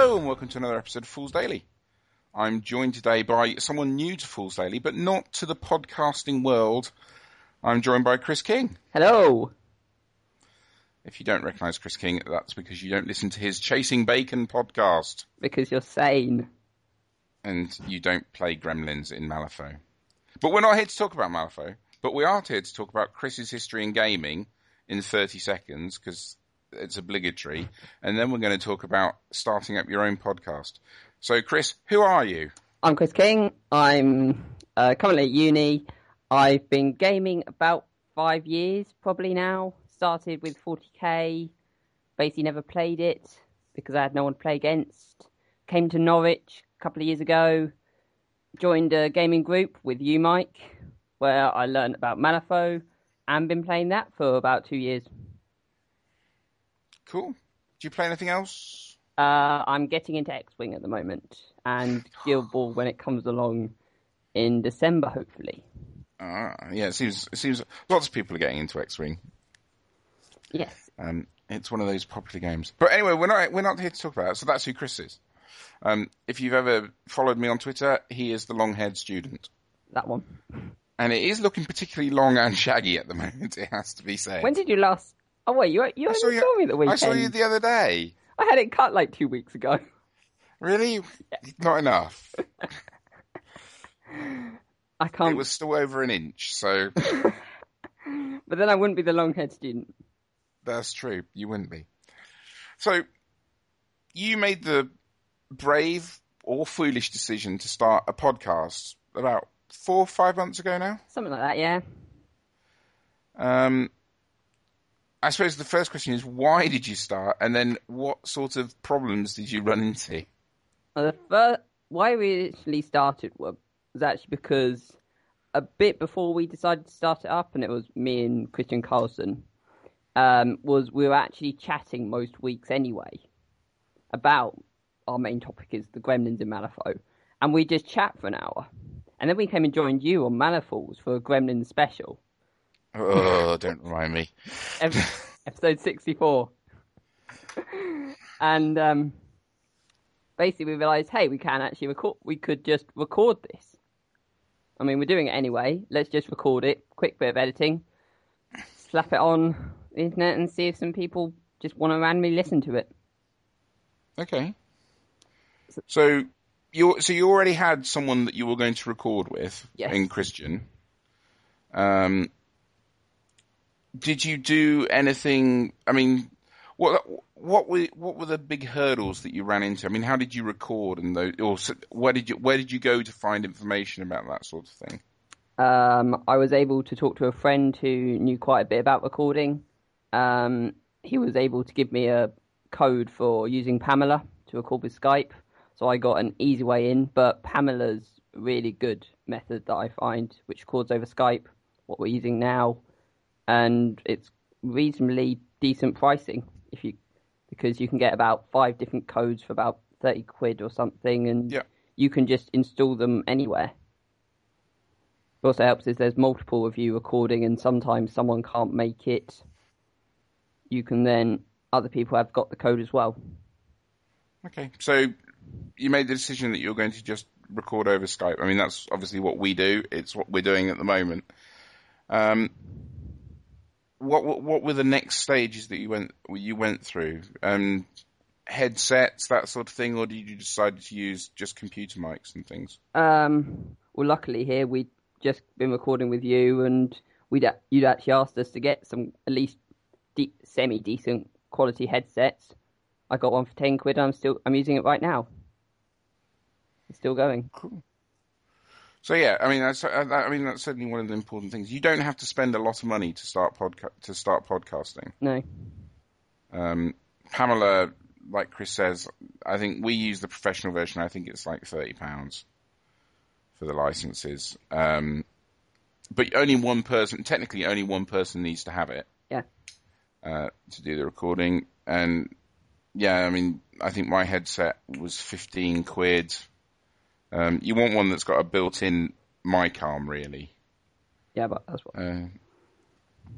Hello and welcome to another episode of Fool's Daily. I'm joined today by someone new to Fool's Daily, but not to the podcasting world. I'm joined by Chris King. Hello. If you don't recognise Chris King, that's because you don't listen to his Chasing Bacon podcast. Because you're sane. And you don't play Gremlins in Malifaux. But we're not here to talk about Malifaux, but we are here to talk about Chris's history in gaming in 30 seconds, because it's obligatory. And then we're going to talk about starting up your own podcast. So, Chris, who are you? I'm Chris King. I'm currently at uni. I've been gaming about 5 years, probably now. Started with 40k. Basically never played it because I had no one to play against. Came to Norwich a couple of years ago. Joined a gaming group with you, Mike, where I learned about Malifaux and been playing that for about 2 years. Cool. Do you play anything else? I'm getting into X-Wing at the moment, and Guild Ball when it comes along in December, hopefully. Yeah, it seems lots of people are getting into X-Wing. Yes. It's one of those popular games. But anyway, we're not here to talk about it, so that's who Chris is. If you've ever followed me on Twitter, he is the long-haired student. That one. And it is looking particularly long and shaggy at the moment, it has to be said. When did you last... Oh, wait, you only saw me at the weekend. I saw you the other day. I had it cut like 2 weeks ago. Really? Yeah. Not enough. I can't... It was still over an inch, so... But then I wouldn't be the long-haired student. That's true. You wouldn't be. So, you made the brave or foolish decision to start a podcast about 4 or 5 months ago now? Something like that, yeah. I suppose the first question is, why did you start? And then what sort of problems did you run into? Why we actually started was actually because a bit before we decided to start it up, and it was me and Christian Carlson, we were actually chatting most weeks anyway about our main topic is the Gremlins in Malifaux. And we just chat for an hour. And then we came and joined you on Malifaux for a Gremlins special. Oh, don't remind me. Episode 64. And basically we realised, hey, we can actually record. We could just record this. I mean, we're doing it anyway. Let's just record it. Quick bit of editing. Slap it on the internet and see if some people just want to randomly listen to it. Okay. So you already had someone that you were going to record with, yes, in Christian. Did you do anything? I mean, what were the big hurdles that you ran into? I mean, how did you record, and where did you go to find information about that sort of thing? I was able to talk to a friend who knew quite a bit about recording. He was able to give me a code for using Pamela to record with Skype, so I got an easy way in. But Pamela's a really good method that I find, which records over Skype, what we're using now. And it's reasonably decent pricing because you can get about 5 different codes for about 30 quid or something, and you can just install them anywhere. What also helps is there's multiple of you recording, and sometimes someone can't make it. You can then, other people have got the code as well. Okay, so you made the decision that you're going to just record over Skype. I mean, that's obviously what we do. It's what we're doing at the moment. What were the next stages that you went through? Headsets, that sort of thing, or did you decide to use just computer mics and things? Well, luckily here we'd just been recording with you, and you'd actually asked us to get some at least semi-decent quality headsets. I got one for 10 quid. I'm using it right now. It's still going. Cool. So yeah, I mean that's certainly one of the important things. You don't have to spend a lot of money to start podcasting. No. Pamela, like Chris says, I think we use the professional version. I think it's like £30 for the licenses. But technically only one person needs to have it. Yeah. To do the recording. And yeah, I mean, I think my headset was 15 quid. You want one that's got a built-in mic arm, really. Yeah, but that's what. And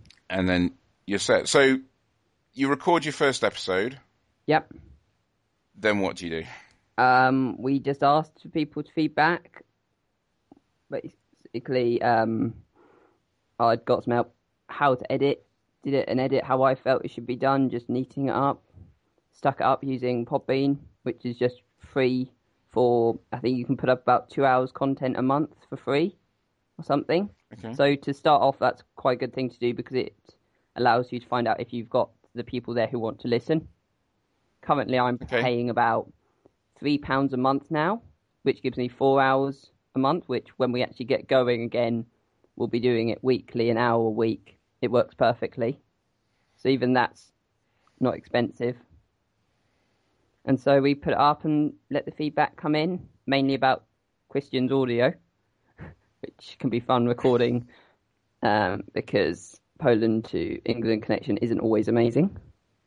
then you're set. So you record your first episode. Yep. then what do you do? We just asked for people to feedback. Basically, I'd got some help how to edit, did it and edit how I felt it should be done, just neating it up, stuck it up using Podbean, which is just free for, I think you can put up about 2 hours content a month for free or something. Okay. So to start off, that's quite a good thing to do because it allows you to find out if you've got the people there who want to listen. Currently, I'm paying about £3 a month now, which gives me 4 hours a month, which when we actually get going again, we'll be doing it weekly, an hour a week. It works perfectly. So even that's not expensive. And so we put it up and let the feedback come in, mainly about Christian's audio, which can be fun recording because Poland to England connection isn't always amazing.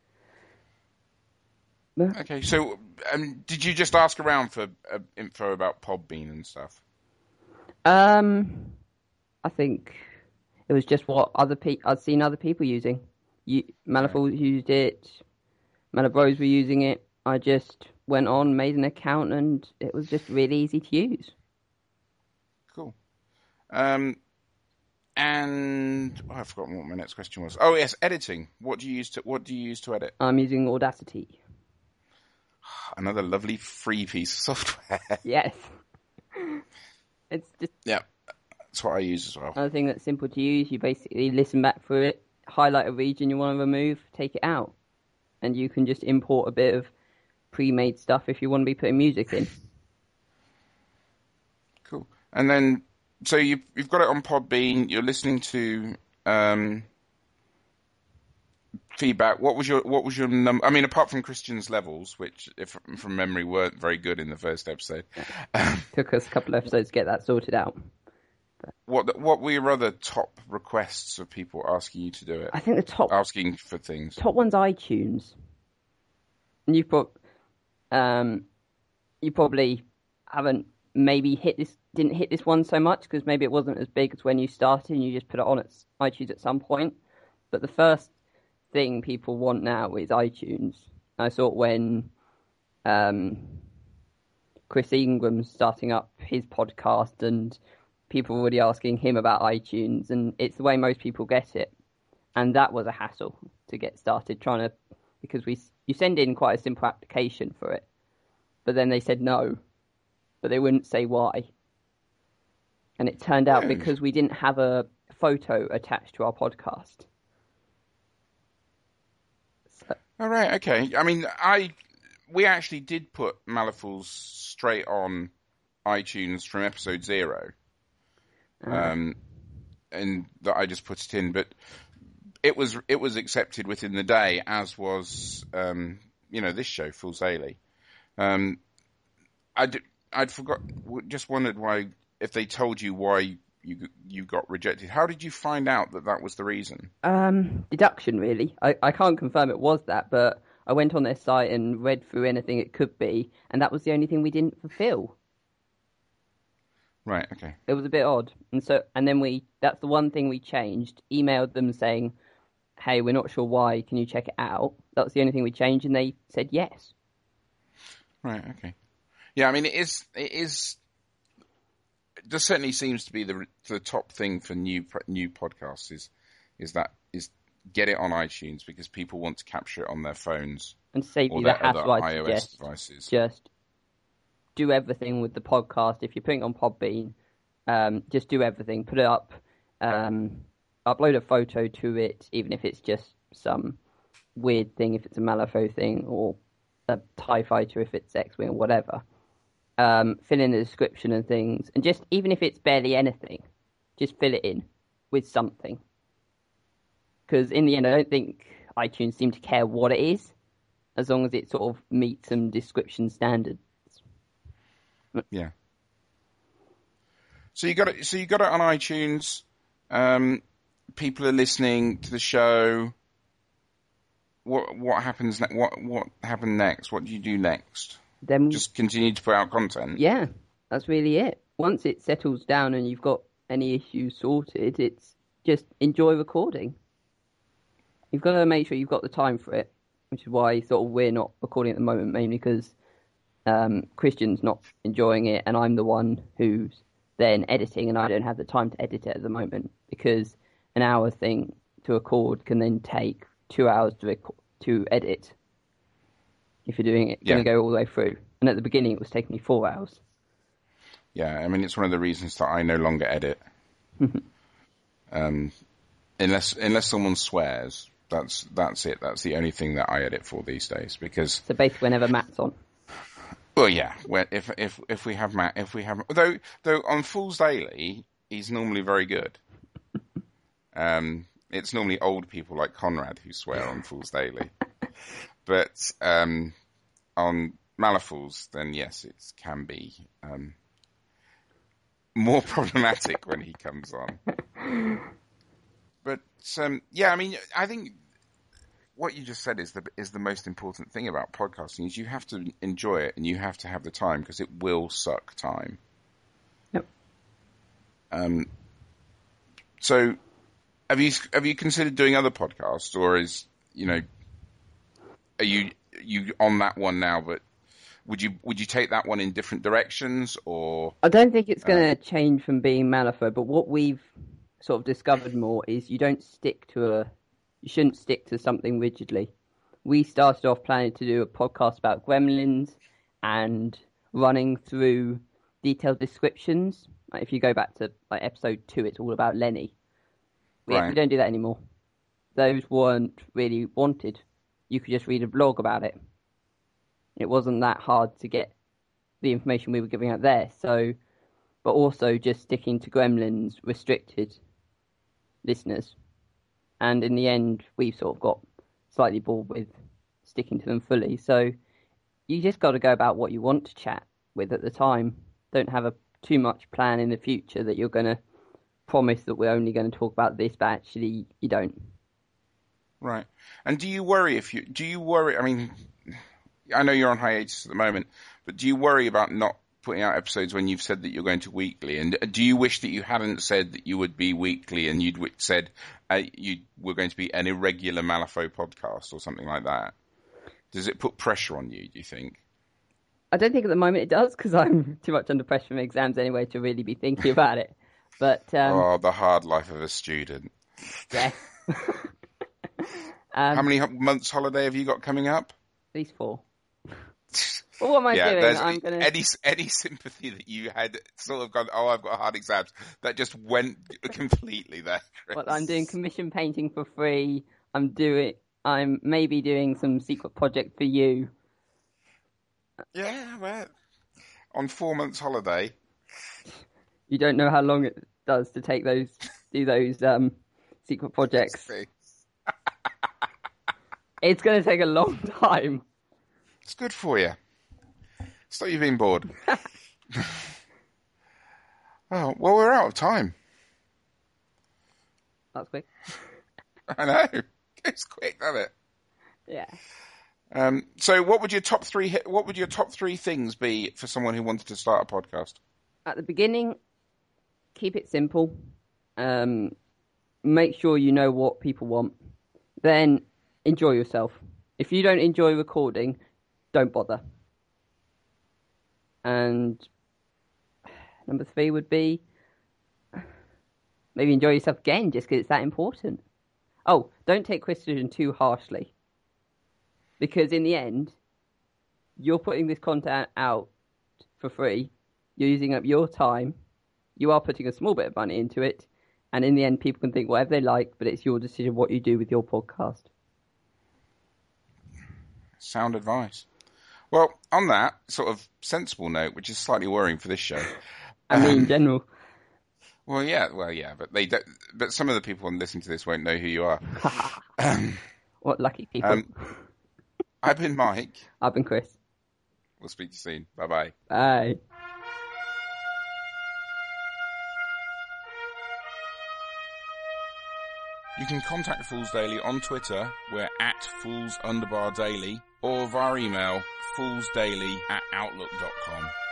Okay, so did you just ask around for info about Podbean and stuff? I think it was just what I'd seen other people using. Malifaux used it, Malabros were using it. I just went on, made an account, and it was just really easy to use. Cool. And I've forgotten what my next question was. Oh yes, editing. What do you use to edit? I'm using Audacity. Another lovely free piece of software. Yes. It's just that's what I use as well. Another thing that's simple to use. You basically listen back through it, highlight a region you want to remove, take it out, and you can just import a bit of pre-made stuff if you want to be putting music in. Cool. And then, so you've got it on Podbean. You're listening to feedback. What was your number? I mean, apart from Christian's levels, which, if from memory, weren't very good in the first episode. Took us a couple of episodes to get that sorted out. What were your other top requests of people asking you to do it? I think asking for things. Top one's iTunes. And you probably haven't didn't hit this one so much because maybe it wasn't as big as when you started and you just put it on iTunes at some point. But the first thing people want now is iTunes. I thought when Chris Ingram's starting up his podcast and people were already asking him about iTunes, and it's the way most people get it. And that was a hassle to get started because you send in quite a simple application for it, but then they said no, but they wouldn't say why. And it turned out because we didn't have a photo attached to our podcast. All right, okay. I mean, we actually did put Malifaux straight on iTunes from episode 0. And that I just put it in, but it was accepted within the day, as was this show, Fool's Daily. I'd just wondered why, if they told you why you got rejected. How did you find out that was the reason? Deduction, really. I can't confirm it was that, but I went on their site and read through anything it could be, and that was the only thing we didn't fulfill. Right, okay. It was a bit odd. And then that's the one thing we changed, emailed them saying, hey, we're not sure why, can you check it out? That was the only thing we changed, and they said yes. Right, okay. Yeah, I mean, there certainly seems to be the top thing for new podcasts is get it on iTunes, because people want to capture it on their phones and save you the hassle. iOS devices. Just do everything with the podcast. If you're putting it on Podbean, just do everything. Put it up, upload a photo to it, even if it's just some weird thing, if it's a Malifaux thing, or a TIE fighter if it's X-Wing or whatever. Fill in the description and things, and just, even if it's barely anything, just fill it in with something. Because in the end, I don't think iTunes seem to care what it is, as long as it sort of meets some description standards. Yeah. So you got it on iTunes. People are listening to the show. What happens? What happened next? What do you do next? Then just continue to put out content. Yeah, that's really it. Once it settles down and you've got any issues sorted, it's just enjoy recording. You've got to make sure you've got the time for it, which is why sort of we're not recording at the moment, mainly because Christian's not enjoying it, and I'm the one who's then editing, and I don't have the time to edit it at the moment because an hour thing to record can then take 2 hours to edit if you're doing it, going to go all the way through. And at the beginning, it was taking me 4 hours. Yeah, I mean, it's one of the reasons that I no longer edit. Unless someone swears, that's it. That's the only thing that I edit for these days. Because so basically, whenever Matt's on. Well, yeah. If we have Matt, though on Fool's Daily, he's normally very good. It's normally old people like Conrad who swear on Fool's Daily, but on Malifaux, then yes, it can be more problematic when he comes on. But yeah, I mean, I think what you just said is the most important thing about podcasting is you have to enjoy it and you have to have the time because it will suck time. Yep. So have you considered doing other podcasts, or are you on that one now, but would you take that one in different directions, or? I don't think it's going to change from being Malifaux, but what we've sort of discovered more is you shouldn't stick to something rigidly. We started off planning to do a podcast about Gremlins and running through detailed descriptions. Like if you go back to like episode 2, it's all about Lenny. We don't do that anymore. Those weren't really wanted. You could just read a blog about it. It wasn't that hard to get the information we were giving out there. So, but also just sticking to Gremlins restricted listeners. And in the end, we sort of got slightly bored with sticking to them fully. So you just got to go about what you want to chat with at the time. Don't have too much plan in the future that you're going to promise that we're only going to talk about this, but actually you don't. Right. And do you worry I mean, I know you're on hiatus at the moment, but do you worry about not putting out episodes when you've said that you're going to weekly? And do you wish that you hadn't said that you would be weekly and you'd said you were going to be an irregular Malifaux podcast or something like that? Does it put pressure on you, do you think? I don't think at the moment it does, because I'm too much under pressure from exams anyway to really be thinking about it. But the hard life of a student. Yeah. How many months holiday have you got coming up? At least 4. Well, what am I doing? I'm gonna... any sympathy that you had sort of gone, I've got hard exams, that just went completely there, Chris. Well, I'm doing commission painting for free. I'm maybe doing some secret project for you. Yeah, well, on 4 months holiday. You don't know how long it does to do those secret projects. It's going to take a long time. It's good for you. Stop you being bored. Oh, well, we're out of time. That's quick. I know. It's quick, doesn't it? Yeah. So what would your top three things be for someone who wanted to start a podcast? At the beginning, keep it simple. Make sure you know what people want. Then enjoy yourself. If you don't enjoy recording, don't bother. And number 3 would be maybe enjoy yourself again, just because it's that important. Oh, don't take criticism too harshly. Because in the end, you're putting this content out for free. You're using up your time. You are putting a small bit of money into it. And in the end, people can think whatever they like, but it's your decision what you do with your podcast. Sound advice. Well, on that sort of sensible note, which is slightly worrying for this show. I mean, in general. Well, yeah, but they don't, but some of the people listening to this won't know who you are. What lucky people. I've been Mike. I've been Chris. We'll speak to you soon. Bye-bye. Bye. You can contact Fools Daily on Twitter. We're at Fools_Daily, or via email, foolsdaily@outlook.com.